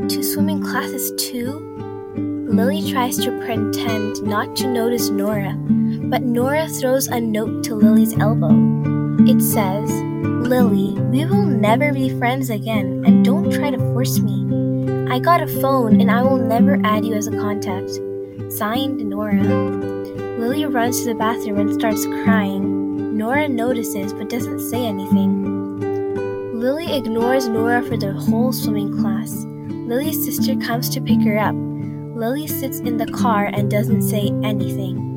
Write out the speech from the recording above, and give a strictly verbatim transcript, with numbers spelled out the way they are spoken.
to swimming classes too? Lily tries to pretend not to notice Nora, but Nora throws a note to Lily's elbow. It says, "Lily, we will never be friends again, and don't try to force me. I got a phone and I will never add you as a contact. Signed, Nora." Lily runs to the bathroom and starts crying. Nora notices but doesn't say anything. Lily ignores Nora for the whole swimming class. Lily's sister comes to pick her up. Lily sits in the car and doesn't say anything.